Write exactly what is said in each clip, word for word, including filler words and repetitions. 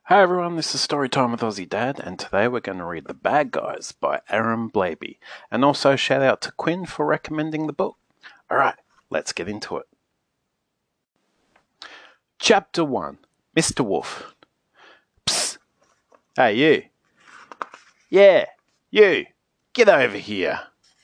Hi everyone, this is Storytime with Aussie Dad, and today we're going to read The Bad Guys by Aaron Blabey, and also shout out to Quinn for recommending the book. Alright, let's get into it. Chapter one, Mister Wolf. Psst! Hey you! Yeah, you! Get over here!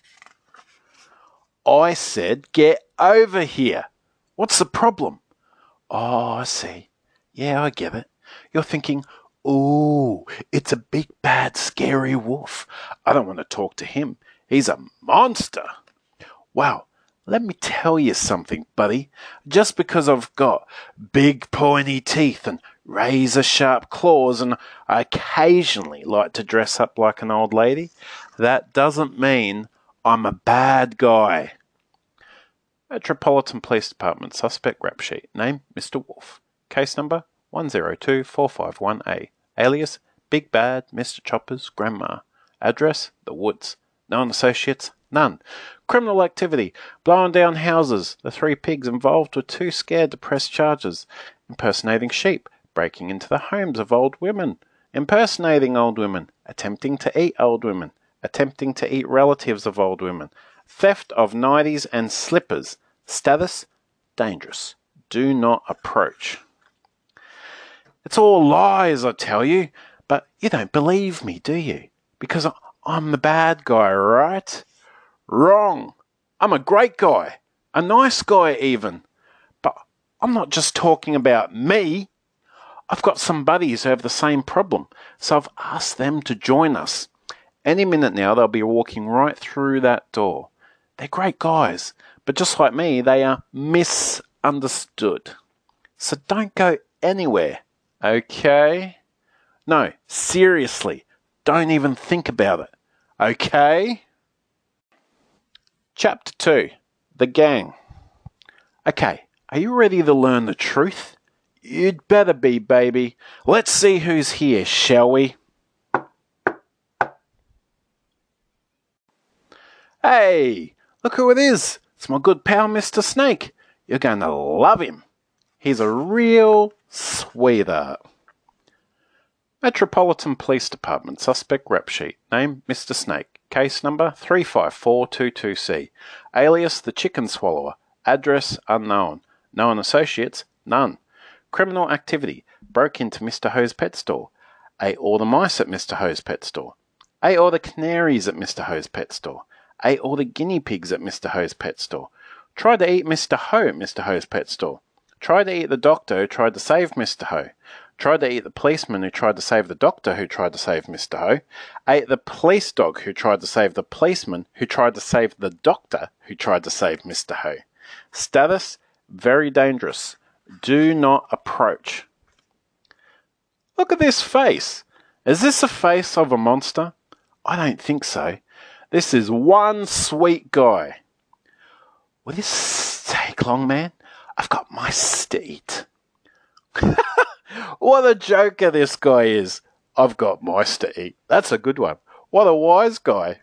I said get over here! What's the problem? Oh, I see. Yeah, I get it. You're thinking, ooh, it's a big, bad, scary wolf. I don't want to talk to him. He's a monster. Well, let me tell you something, buddy. Just because I've got big, pointy teeth and razor-sharp claws and I occasionally like to dress up like an old lady, that doesn't mean I'm a bad guy. Metropolitan Police Department suspect rap sheet. Name, Mister Wolf. Case number, one zero two four five one A. Alias, Big Bad Mister Chopper's Grandma. Address, The Woods. Known associates, none. Criminal activity, blowing down houses. The three pigs involved were too scared to press charges. Impersonating sheep, breaking into the homes of old women. Impersonating old women, attempting to eat old women. Attempting to eat relatives of old women. Theft of nighties and slippers. Status, dangerous. Do not approach. It's all lies, I tell you, but you don't believe me, do you? Because I'm the bad guy, right? Wrong. I'm a great guy. A nice guy, even. But I'm not just talking about me. I've got some buddies who have the same problem, so I've asked them to join us. Any minute now, they'll be walking right through that door. They're great guys, but just like me, they are misunderstood. So don't go anywhere. Okay? No, seriously, don't even think about it. Okay? Chapter two, The Gang. Okay, are you ready to learn the truth? You'd better be, baby. Let's see who's here, shall we? Hey, look who it is. It's my good pal, Mister Snake. You're going to love him. He's a real sweetheart. Metropolitan Police Department suspect rap sheet. Name, Mister Snake. Case number, three five four two two C. Alias, the Chicken Swallower. Address, unknown. Known associates, none. Criminal activity, broke into Mister Ho's pet store. Ate all the mice at Mister Ho's pet store. Ate all the canaries at Mister Ho's pet store. Ate all the guinea pigs at Mister Ho's pet store. Tried to eat Mister Ho at Mister Ho's pet store. Tried to eat the doctor who tried to save Mister Ho. Tried to eat the policeman who tried to save the doctor who tried to save Mister Ho. Ate the police dog who tried to save the policeman who tried to save the doctor who tried to save Mister Ho. Status, very dangerous. Do not approach. Look at this face. Is this a face of a monster? I don't think so. This is one sweet guy. Will this take long, man? I've got mice to eat. What a joker this guy is. I've got mice to eat. That's a good one. What a wise guy.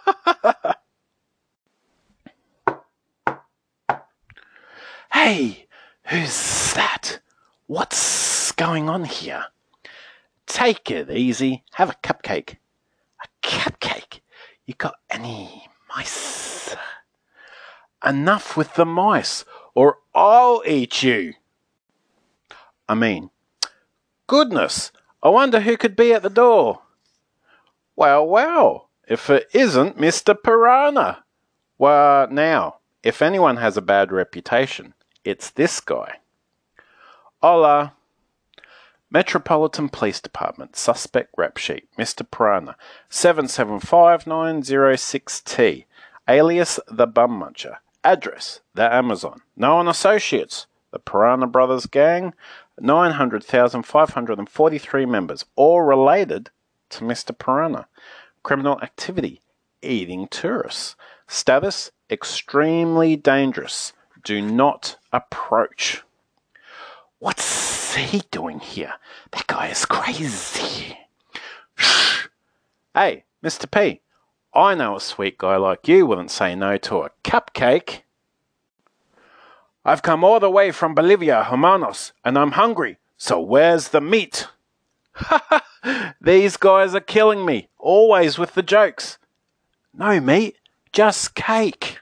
Hey, who's that? What's going on here? Take it easy. Have a cupcake. A cupcake? You got any mice? Enough with the mice, or I'll eat you. I mean, goodness, I wonder who could be at the door. Well, well, if it isn't Mister Piranha. Well, now, if anyone has a bad reputation, it's this guy. Hola. Metropolitan Police Department, suspect rap sheet, Mister Piranha, seven seven five nine zero six T, alias the Bum Muncher. Address, the Amazon. Known associates, the Piranha Brothers Gang, nine hundred thousand five hundred forty-three members, all related to Mister Piranha. Criminal activity, eating tourists. Status, extremely dangerous. Do not approach. What's he doing here? That guy is crazy. Shh. Hey, Mister P, I know a sweet guy like you wouldn't say no to a cupcake. I've come all the way from Bolivia, Hermanos, and I'm hungry, so where's the meat? These guys are killing me, always with the jokes. No meat, just cake.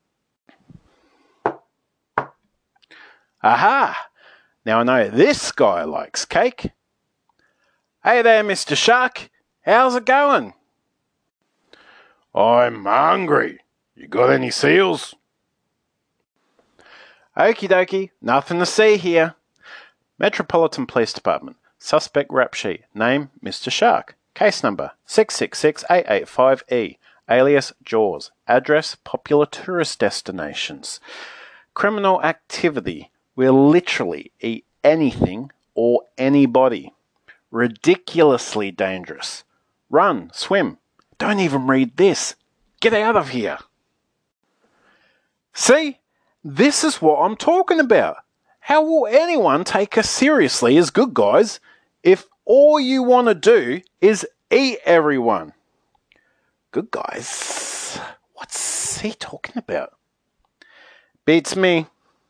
Aha! Now I know this guy likes cake. Hey there, Mister Shark. How's it going? I'm hungry. You got any seals? Okie dokie, nothing to see here. Metropolitan Police Department. Suspect rap sheet. Name, Mister Shark. Case number, six six six eight eight five E. Alias, Jaws. Address, popular tourist destinations. Criminal activity. Will literally eat anything or anybody. Ridiculously dangerous. Run, swim. Don't even read this. Get out of here. See? This is what I'm talking about. How will anyone take us seriously as good guys if all you want to do is eat everyone? Good guys? What's he talking about? Beats me.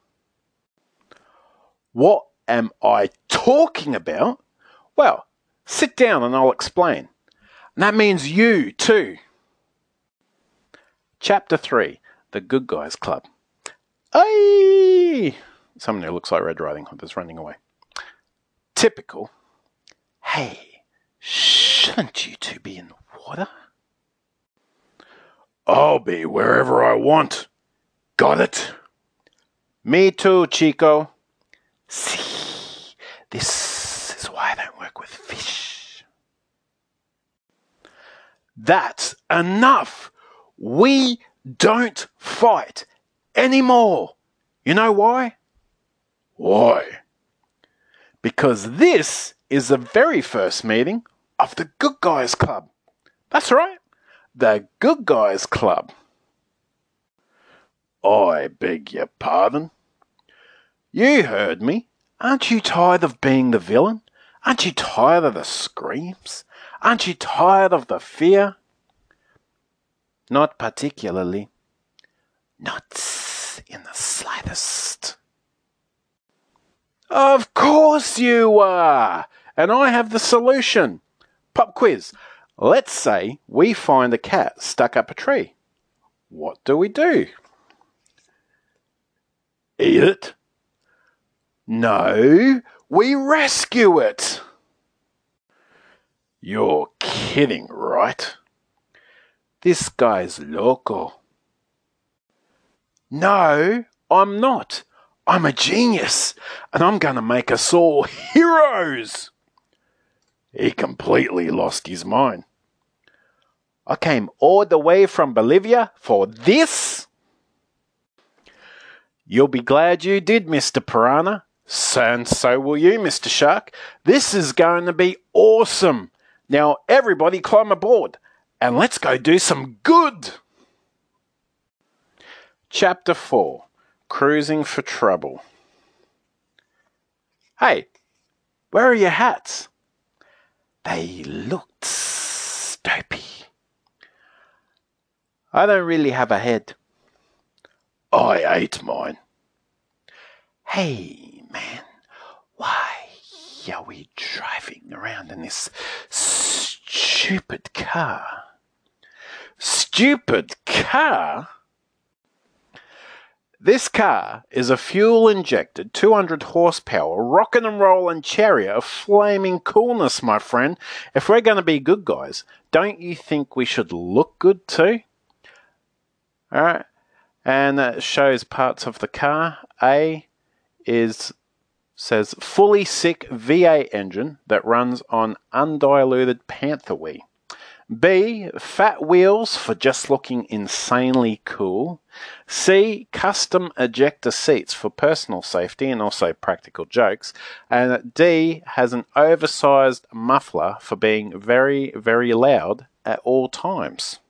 What am I talking about? Well, sit down and I'll explain. And that means you too. Chapter three, The Good Guys Club. Aye! Someone who looks like Red Riding Hood is running away. Typical. Hey, shouldn't you two be in the water? I'll be wherever I want. Got it? Me too, Chico. See, this is why I don't work with fish. That's enough. We don't fight anymore. You know why? Why? Because this is the very first meeting of the Good Guys Club. That's right, the Good Guys Club. I beg your pardon? You heard me. Aren't you tired of being the villain? Aren't you tired of the screams? Aren't you tired of the fear? Not particularly. Not in the slightest. Of course you are! And I have the solution. Pop quiz. Let's say we find a cat stuck up a tree. What do we do? Eat it? No, we rescue it. You're kidding, right? This guy's loco. No, I'm not. I'm a genius, and I'm going to make us all heroes. He completely lost his mind. I came all the way from Bolivia for this? You'll be glad you did, Mister Piranha. And so will you, Mister Shark. This is going to be awesome. Now everybody climb aboard and let's go do some good. Chapter four. Cruising for Trouble. Hey, where are your hats? They looked stopey. I don't really have a head. I ate mine. Hey, man, why are we driving around in this stupid car? Stupid car? This car is a fuel-injected two hundred horsepower rockin' and rollin' chariot of flaming coolness, my friend. If we're going to be good guys, don't you think we should look good too? Alright, and that shows parts of the car. A is, says, fully sick V eight engine that runs on undiluted Panther whey. B, fat wheels for just looking insanely cool. C, custom ejector seats for personal safety and also practical jokes. And D, has an oversized muffler for being very, very loud at all times.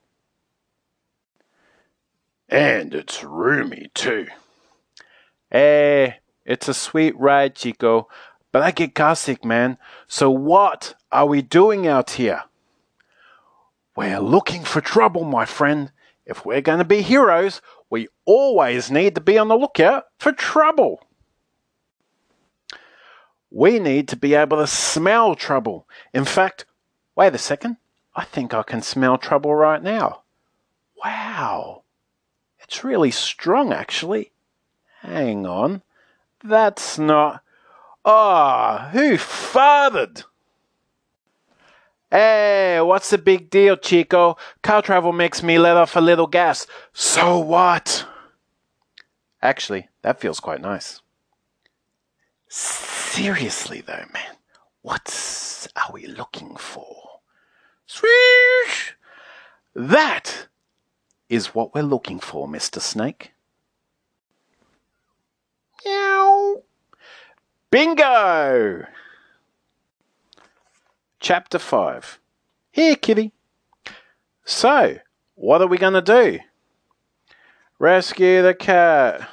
And it's roomy too. Eh, it's a sweet ride, Chico, but I get car sick, man. So what are we doing out here? We're looking for trouble, my friend. If we're going to be heroes, we always need to be on the lookout for trouble. We need to be able to smell trouble. In fact, wait a second. I think I can smell trouble right now. Wow. It's really strong, actually. Hang on. That's not... Ah, oh, who fathered? Hey, what's the big deal, Chico? Car travel makes me let off a little gas. So what? Actually, that feels quite nice. Seriously though, man, what are we looking for? Swish! That is what we're looking for, Mister Snake. Meow. Bingo! Chapter five. Here, kitty. So, what are we going to do? Rescue the cat.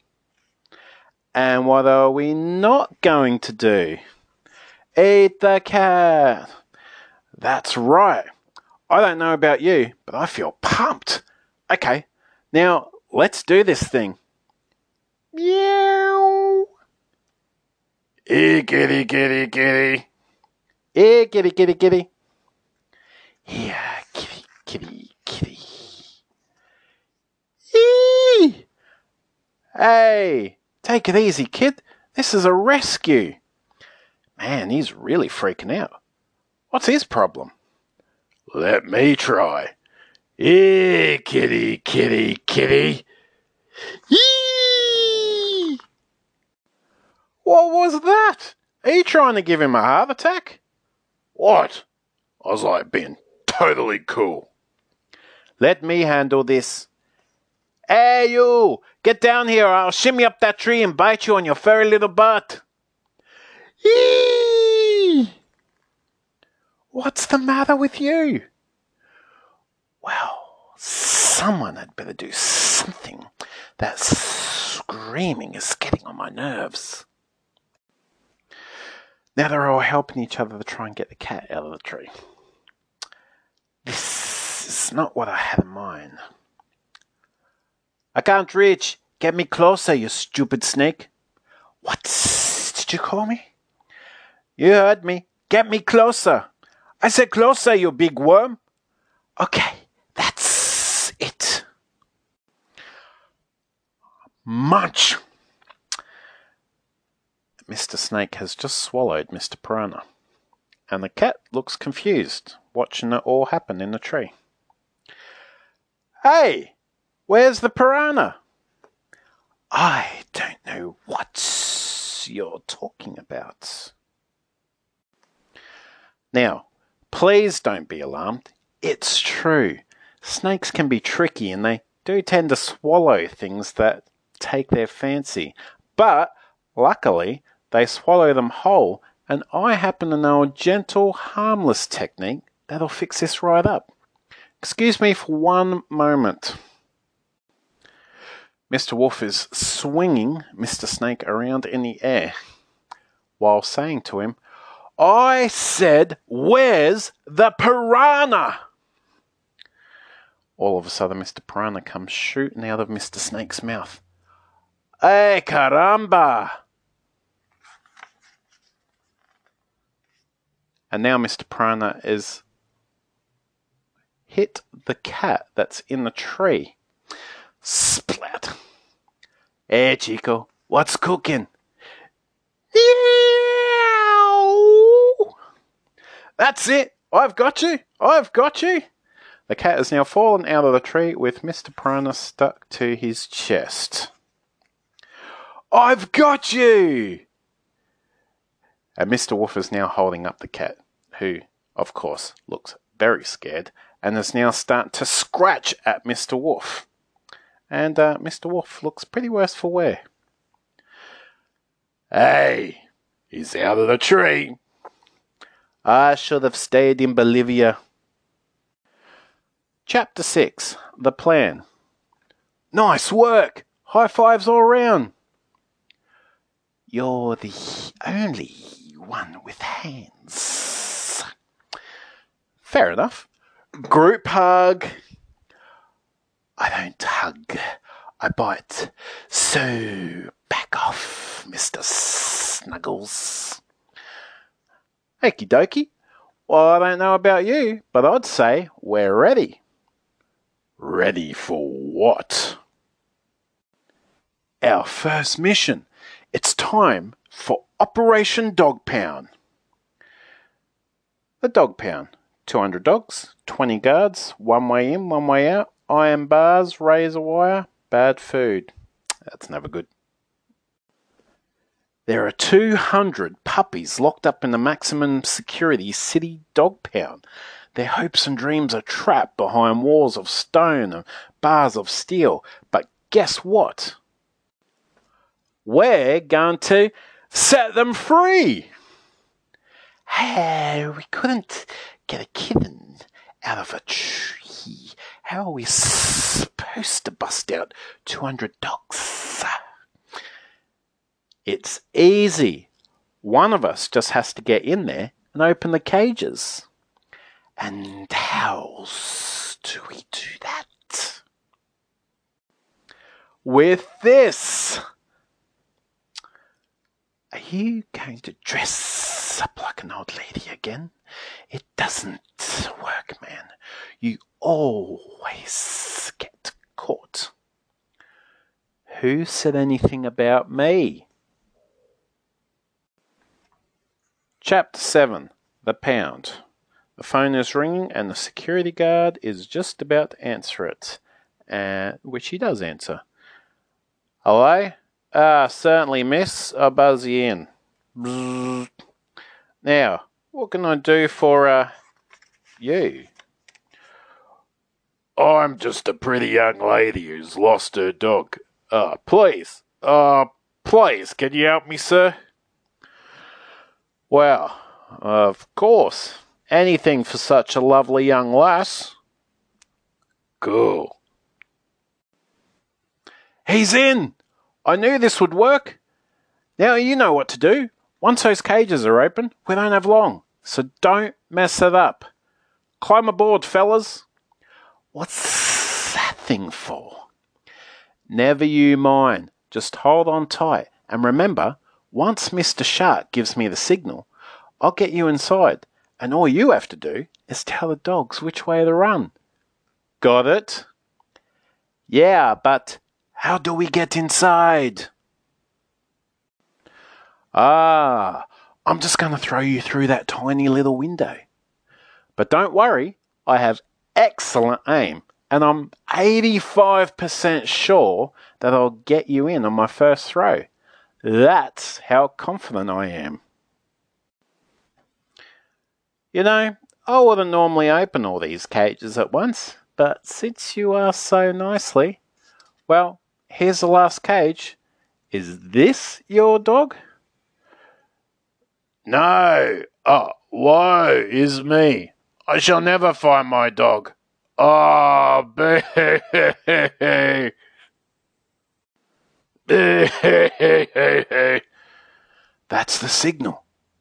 And what are we not going to do? Eat the cat. That's right. I don't know about you, but I feel pumped. Okay, now let's do this thing. Meow. Here, kitty, kitty, kitty. Here, kitty, kitty, kitty. Here, kitty, kitty, kitty. Eee! Hey, take it easy, kid. This is a rescue. Man, he's really freaking out. What's his problem? Let me try. Here, kitty, kitty, kitty. Yee! What was that? Are you trying to give him a heart attack? What? I was like being totally cool. Let me handle this. Hey, you! Get down here, or I'll shimmy up that tree and bite you on your furry little butt. Eee! What's the matter with you? Well, someone had better do something. That screaming is getting on my nerves. Now they're all helping each other to try and get the cat out of the tree. This is not what I had in mind. I can't reach. Get me closer, you stupid snake. What did you call me? You heard me. Get me closer. I said closer, you big worm. Okay, that's it. Munch. Mister Snake has just swallowed Mister Piranha, and the cat looks confused, watching it all happen in the tree. Hey, where's the piranha? I don't know what you're talking about. Now, please don't be alarmed. It's true. Snakes can be tricky and they do tend to swallow things that take their fancy. But, luckily, they swallow them whole, and I happen to know a gentle, harmless technique that'll fix this right up. Excuse me for one moment. Mister Wolf is swinging Mister Snake around in the air while saying to him, I said, where's the piranha? All of a sudden, Mister Piranha comes shooting out of Mister Snake's mouth. Hey, caramba! And now Mister Piranha is hit the cat that's in the tree. Splat. Hey, Chico, what's cooking? Meow. That's it. I've got you. I've got you. The cat has now fallen out of the tree with Mister Piranha stuck to his chest. I've got you! And Mister Wolf is now holding up the cat, who, of course, looks very scared, and is now starting to scratch at Mister Wolf. And uh, Mister Wolf looks pretty worse for wear. Hey, he's out of the tree. I should have stayed in Bolivia. Chapter six. The Plan. Nice work! High fives all round. You're the only one with hands. Fair enough. Group hug. I don't hug, I bite. So back off, Mister Snuggles. Okie dokie. Well, I don't know about you, but I'd say we're ready. Ready for what? Our first mission. It's time for Operation Dog Pound. The Dog Pound. two hundred dogs, twenty guards, one way in, one way out, iron bars, razor wire, bad food. That's never good. There are two hundred puppies locked up in the maximum security city dog pound. Their hopes and dreams are trapped behind walls of stone and bars of steel. But guess what? We're going to set them free. Hey, we couldn't get a kitten out of a tree. How are we supposed to bust out two hundred dogs? It's easy. One of us just has to get in there and open the cages. And how do we do that? With this. Are you going to dress up like an old lady again? It doesn't work, man. You always get caught. Who said anything about me? Chapter seven. The Pound. The phone is ringing and the security guard is just about to answer it, uh, which he does answer. Hello? Ah, certainly, miss. I'll buzz you in. Bzzz. Now, what can I do for, uh, you? I'm just a pretty young lady who's lost her dog. Uh, please, uh, please, can you help me, sir? Well, of course. Anything for such a lovely young lass. Cool. He's in! I knew this would work. Now you know what to do. Once those cages are open, we don't have long. So don't mess it up. Climb aboard, fellas. What's that thing for? Never you mind. Just hold on tight. And remember, once Mister Shark gives me the signal, I'll get you inside. And all you have to do is tell the dogs which way to run. Got it? Yeah, but how do we get inside? Ah, I'm just going to throw you through that tiny little window. But don't worry, I have excellent aim, and I'm eighty-five percent sure that I'll get you in on my first throw. That's how confident I am. You know, I wouldn't normally open all these cages at once, but since you asked so nicely, well, here's the last cage. Is this your dog? No. Oh, woe is me. I shall never find my dog. Oh, boo. That's the signal.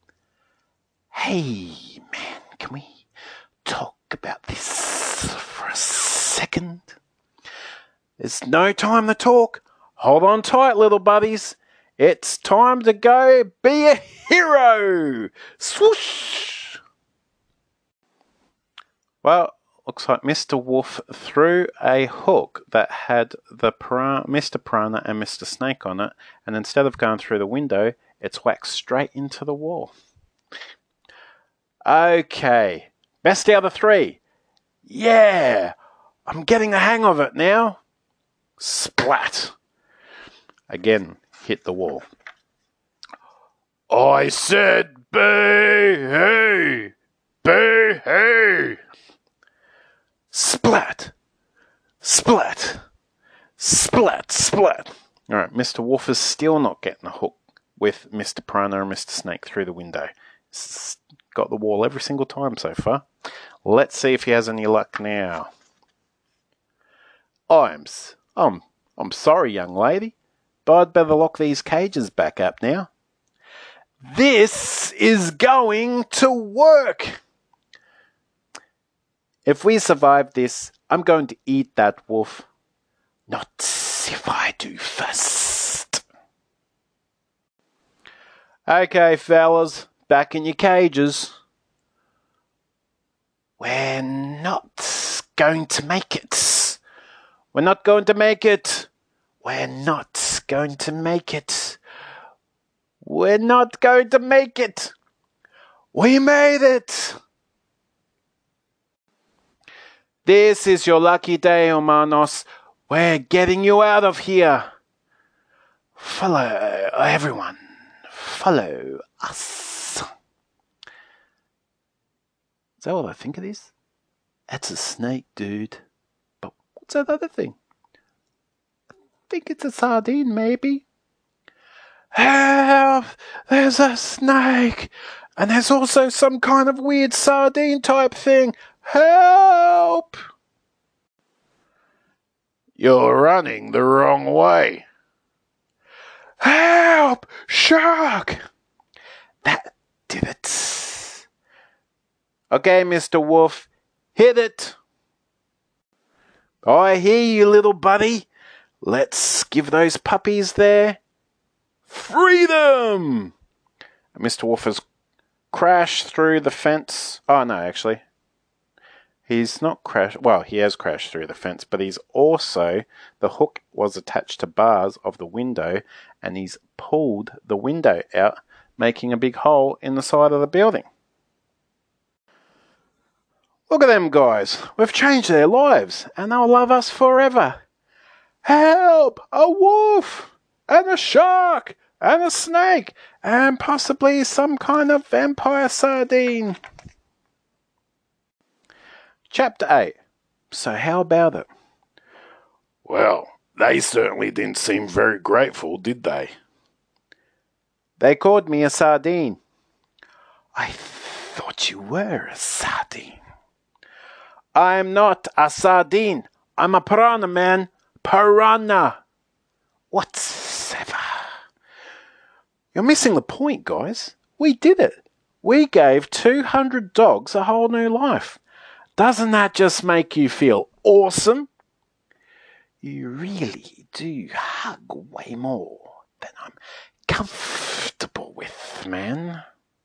Hey, man, can we talk about this for a second? There's no time to talk. Hold on tight, little buddies. It's time to go be a hero. Swoosh! Well, looks like Mister Wolf threw a hook that had the pra- Mister Piranha and Mister Snake on it, and instead of going through the window, it's whacked straight into the wall. Okay, best out of three. Yeah, I'm getting the hang of it now. Splat. Again, hit the wall. I said boo-hoo! Boo-hoo! Splat! Splat! Splat! Splat! Alright, Mister Wolf is still not getting a hook with Mister Piranha and Mister Snake through the window. It's got the wall every single time so far. Let's see if he has any luck now. I'm, I'm, I'm sorry, young lady, but I'd better lock these cages back up now. This is going to work! If we survive this, I'm going to eat that wolf. Not if I do first. Okay, fellas, back in your cages. We're not going to make it. We're not going to make it. We're not going to make it. We're not going to make it. We made it. This is your lucky day, Hermanos. We're getting you out of here. Follow, everyone. Follow us. Is that what I think it is? That's a snake, dude. But what's that other thing? I think it's a sardine, maybe. Help! There's a snake! And there's also some kind of weird sardine type thing. Help! You're running the wrong way. Help! Shark! That did it. Okay, Mister Wolf, hit it. I hear you, little buddy. Let's give those puppies their freedom. Mister Wolf has crashed through the fence. Oh, no, actually. He's not crashed. Well, he has crashed through the fence, but he's also, the hook was attached to bars of the window, and he's pulled the window out, making a big hole in the side of the building. Look at them guys. We've changed their lives, and they'll love us forever. Help! A wolf! And a shark! And a snake! And possibly some kind of vampire sardine. Chapter eight. So how about it? Well, they certainly didn't seem very grateful, did they? They called me a sardine. I thought you were a sardine. I'm not a sardine. I'm a piranha, man. Piranha. Whatever. You're missing the point, guys. We did it. We gave two hundred dogs a whole new life. Doesn't that just make you feel awesome? You really do hug way more than I'm comfortable with, man.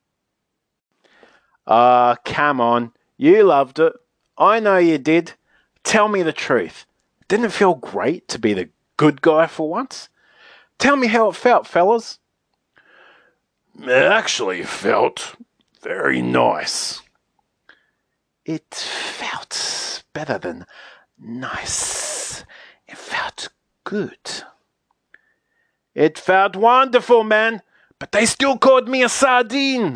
Ah, uh, come on. You loved it. I know you did. Tell me the truth. Didn't it feel great to be the good guy for once? Tell me how it felt, fellas. It actually felt very nice. It felt better than nice. It felt good. It felt wonderful, man. But they still called me a sardine.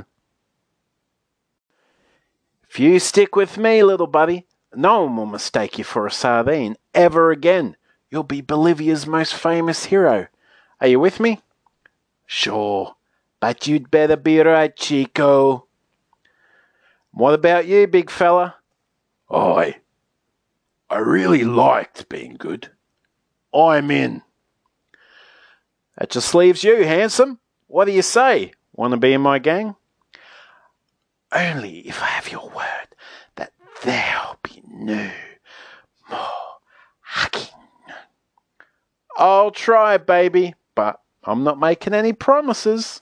If you stick with me, little buddy, no one will mistake you for a sardine ever again. You'll be Bolivia's most famous hero. Are you with me? Sure, but you'd better be right, Chico. What about you, big fella? I, I really liked being good. I'm in. That just leaves you, handsome. What do you say? Want to be in my gang? Only if I have your word that there'll be no more hugging. I'll try, baby, but I'm not making any promises.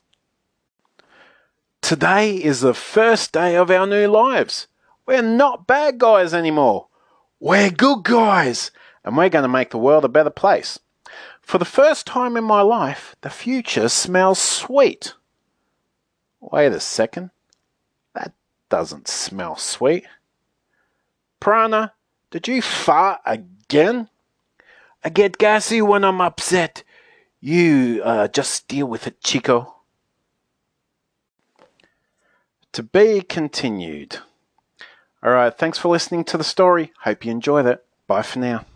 Today is the first day of our new lives. We're not bad guys anymore. We're good guys, and we're going to make the world a better place. For the first time in my life, the future smells sweet. Wait a second. That doesn't smell sweet. Piranha, did you fart again? I get gassy when I'm upset. You uh, just deal with it, Chico. To be continued. Alright, thanks for listening to the story. Hope you enjoyed it. Bye for now.